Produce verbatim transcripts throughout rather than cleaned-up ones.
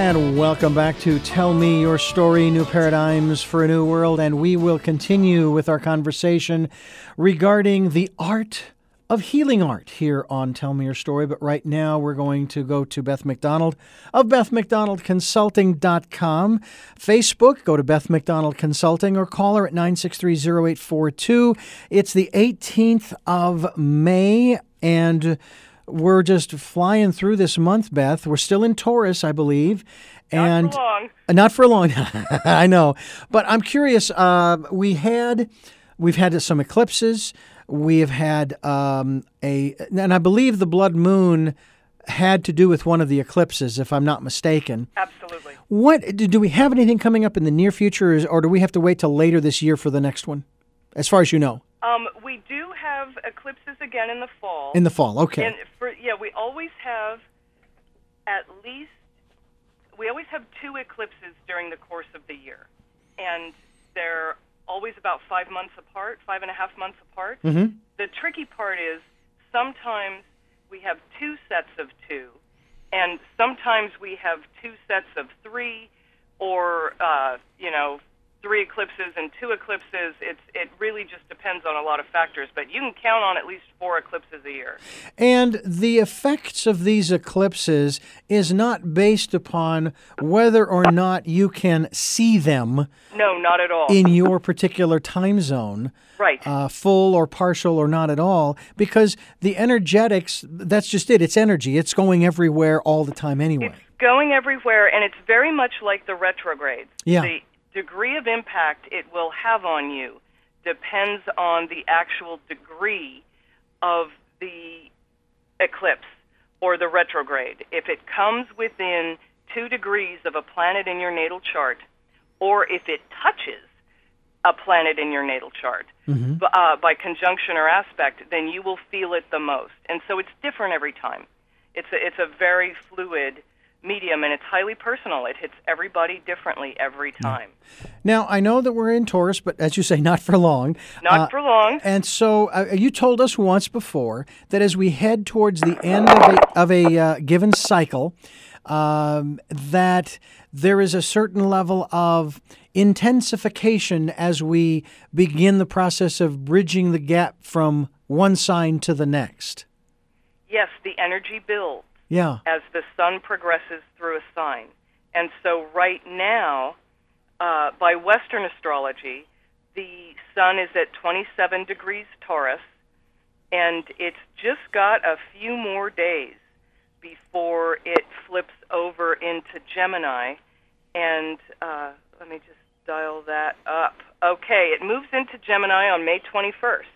And welcome back to Tell Me Your Story, New Paradigms for a New World. And we will continue with our conversation regarding the art of healing art here on Tell Me Your Story. But right now we're going to go to Beth McDonald of Beth McDonald Consulting dot com. Facebook, go to Beth McDonald Consulting or call her at nine six three, zero eight four two. It's the eighteenth of May, and we're just flying through this month, Beth. We're still in Taurus, I believe. And not for long. Not for long. I know. But I'm curious. Uh, we had, we've had some eclipses. We've had um, a, and I believe the blood moon had to do with one of the eclipses, if I'm not mistaken. Absolutely. What do, do we have anything coming up in the near future, or, or do we have to wait till later this year for the next one, as far as you know? Um, we do have eclipses again in the fall. In the fall, okay. And for, yeah, we always have at least, we always have two eclipses during the course of the year. And they're always about five months apart, five and a half months apart. Mm-hmm. The tricky part is sometimes we have two sets of two, and sometimes we have two sets of three, or, uh, you know, three eclipses and two eclipses. It's it really just depends on a lot of factors, but you can count on at least four eclipses a year. And the effects of these eclipses is not based upon whether or not you can see them. No, not at all. In your particular time zone. Right. Uh, full or partial or not at all, because the energetics, that's just it. It's energy. It's going everywhere all the time anyway. It's going everywhere, and it's very much like the retrogrades. Yeah. The degree of impact it will have on you depends on the actual degree of the eclipse or the retrograde. If it comes within two degrees of a planet in your natal chart, or if it touches a planet in your natal chart, mm-hmm. uh, by conjunction or aspect, then you will feel it the most. And so it's different every time. It's a, it's a very fluid medium, and it's highly personal. It hits everybody differently every time. Now, I know that we're in Taurus, but as you say, not for long. Not uh, for long. And so uh, you told us once before that as we head towards the end of a, of a uh, given cycle, um, that there is a certain level of intensification as we begin the process of bridging the gap from one sign to the next. Yes, the energy builds. Yeah. As the sun progresses through a sign. And so right now, uh, by Western astrology, the sun is at twenty-seven degrees Taurus, and it's just got a few more days before it flips over into Gemini. And uh, let me just dial that up. Okay, it moves into Gemini on May twenty-first.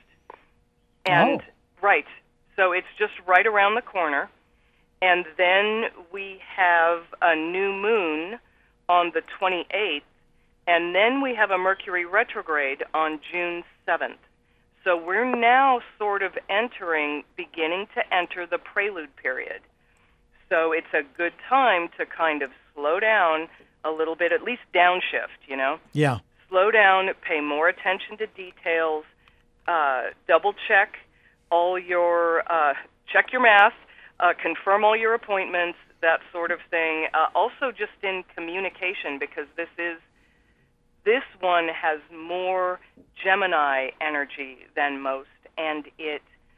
And, oh. right, so it's just right around the corner. And then we have a new moon on the twenty-eighth, and then we have a Mercury retrograde on June seventh. So we're now sort of entering, beginning to enter the prelude period. So it's a good time to kind of slow down a little bit, at least downshift, you know? Yeah. Slow down, pay more attention to details, uh, double check all your, uh, check your math, Uh, confirm all your appointments, that sort of thing. Uh, also just in communication, because this is this one has more Gemini energy than most, and it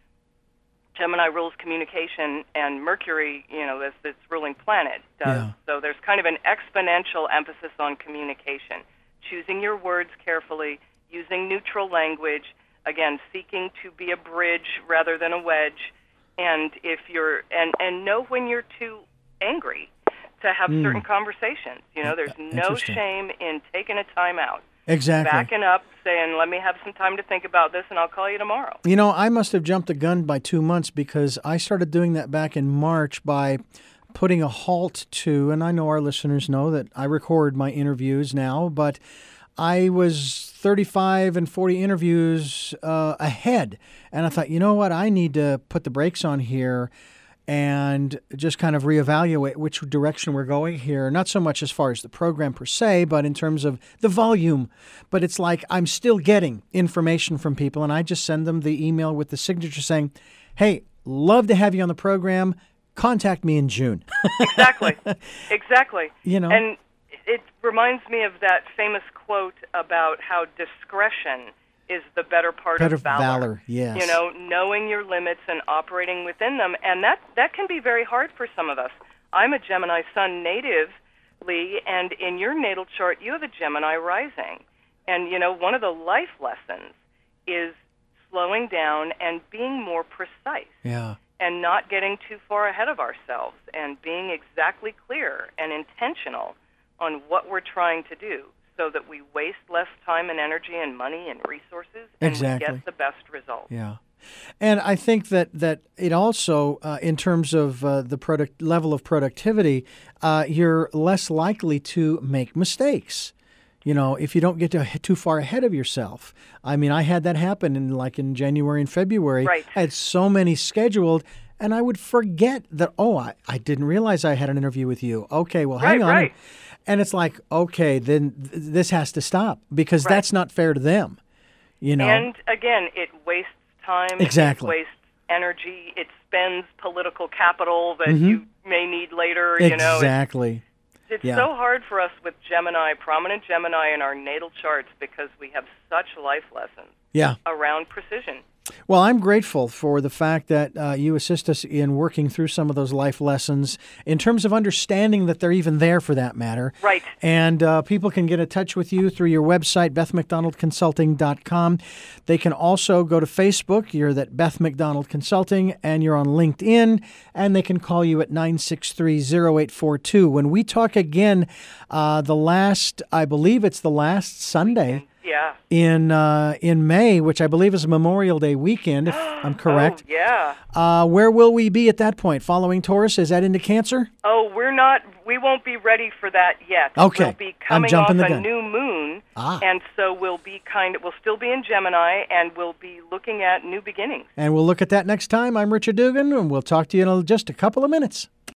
Gemini rules communication, and Mercury, you know, this its ruling planet does. Yeah. So there's kind of an exponential emphasis on communication, choosing your words carefully, using neutral language, again, seeking to be a bridge rather than a wedge. And if you're and, and know when you're too angry to have mm. certain conversations. You know, there's no shame in taking a time out. Exactly. Backing up, saying, let me have some time to think about this, and I'll call you tomorrow. You know, I must have jumped the gun by two months because I started doing that back in March by putting a halt to, and I know our listeners know that I record my interviews now, but I was thirty-five and forty interviews uh, ahead. And I thought, you know what, I need to put the brakes on here and just kind of reevaluate which direction we're going here. Not so much as far as the program per se, but in terms of the volume. But it's like I'm still getting information from people, and I just send them the email with the signature saying, hey, love to have you on the program. contact me in June. Exactly. Exactly. You know? And it reminds me of that famous quote about how discretion is the better part Better of valor. valor, yes. You know, knowing your limits and operating within them. And that, that can be very hard for some of us. I'm a Gemini sun natively, and in your natal chart, you have a Gemini rising. And, you know, one of the life lessons is slowing down and being more precise. Yeah. And not getting too far ahead of ourselves and being exactly clear and intentional on what we're trying to do so that we waste less time and energy and money and resources and Exactly. we get the best result. Yeah. And I think that, that it also, uh, in terms of uh, the product level of productivity, uh, you're less likely to make mistakes. You know, if you don't get to, too far ahead of yourself. I mean, I had that happen in like in January and February. Right. I had so many scheduled, and I would forget that, oh, I, I didn't realize I had an interview with you. Okay, well, hang Right, on. right. And it's like, okay, then th- this has to stop because Right. that's not fair to them. You know? And, again, it wastes time. Exactly. It wastes energy. It spends political capital that Mhm. you may need later. You know, Exactly. It's Yeah. so hard for us with Gemini, prominent Gemini in our natal charts because we have such life lessons Yeah. around precision. Well, I'm grateful for the fact that uh, you assist us in working through some of those life lessons in terms of understanding that they're even there for that matter. Right. And uh, people can get in touch with you through your website, beth mcdonald consulting dot com. They can also go to Facebook. You're that Beth McDonald Consulting, and you're on LinkedIn, and they can call you at nine six three, zero eight four two. When we talk again, uh, the last, I believe it's the last Sunday. Yeah. In uh, in May, which I believe is Memorial Day weekend, if I'm correct. Oh, yeah. Uh, where will we be at that point? Following Taurus, is that into Cancer? Oh, we're not, we won't be ready for that yet. Okay. We'll be I'm coming jumping off the a gun. new moon, Ah. and so we'll be kind of, we'll still be in Gemini, and we'll be looking at new beginnings. And we'll look at that next time. I'm Richard Dugan, and we'll talk to you in just a couple of minutes.